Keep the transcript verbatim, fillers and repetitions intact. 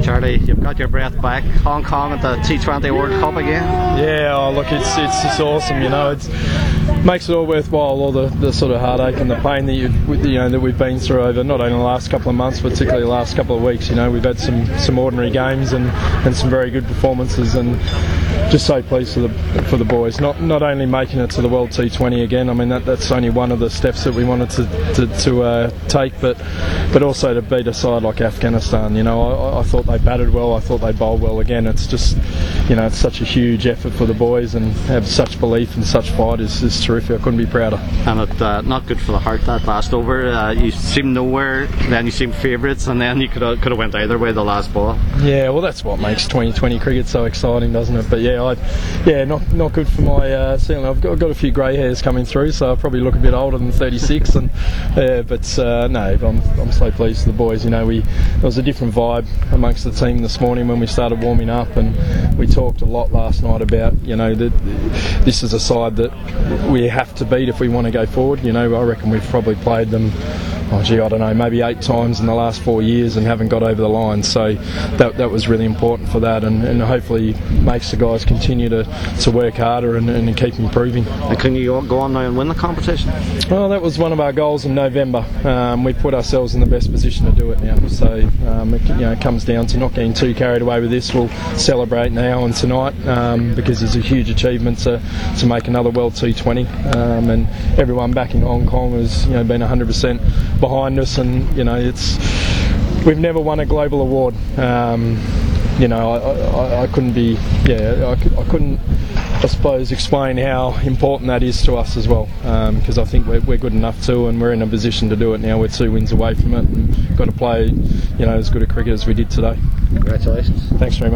Charlie, you've got your breath back. Hong Kong at the T twenty World Cup again. Yeah, oh, look, it's it's just awesome. You know, it makes it all worthwhile. All the, the sort of heartache and the pain that you you know that we've been through over not only the last couple of months, but particularly the last couple of weeks. You know, we've had some some ordinary games and, and some very good performances, and just so pleased for the for the boys. Not not only making it to the World T twenty again. I mean, that that's only one of the steps that we wanted to to, to uh, take, but but also to beat a side like Afghanistan. You know, I, I thought they batted well. I thought they bowled well again. It's just, you know, it's such a huge effort for the boys, and have such belief and such fight is, is terrific. I couldn't be prouder. And it uh, not good for the heart that last over. Uh, you seemed nowhere, then you seemed favourites, and then you could have could have went either way the last ball. Yeah, well, that's what makes twenty twenty cricket so exciting, doesn't it? But yeah, I, yeah, not not good for my. Uh, certainly, I've got, I've got a few grey hairs coming through, so I probably look a bit older than thirty-six. And yeah, but uh, no, I'm I'm so pleased with the boys. You know, we there was a different vibe amongst the team this morning when we started warming up, and we talked a lot last night about, you know, that this is a side that we have to beat if we want to go forward. You know, I reckon we've probably played them, oh gee, I don't know, maybe eight times in the last four years and haven't got over the line. So that that was really important for that, and, and hopefully makes the guys continue to, to work harder and, and keep improving. And can you go on now and win the competition? Well, that was one of our goals in November. Um, we put ourselves in the best position to do it now. So um, it, you know, it comes down to not getting too carried away with this. We'll celebrate now and tonight um, because it's a huge achievement to, to make another World T twenty, um, and everyone back in Hong Kong has, you know, been one hundred percent behind us, and you know, it's we've never won a global award. Um, you know, I, I, I couldn't be, yeah, I, could, I couldn't, I suppose, explain how important that is to us as well, because um, I think we're, we're good enough too, and we're in a position to do it now. We're two wins away from it, and got to play, you know, as good a cricket as we did today. Congratulations. Thanks very much.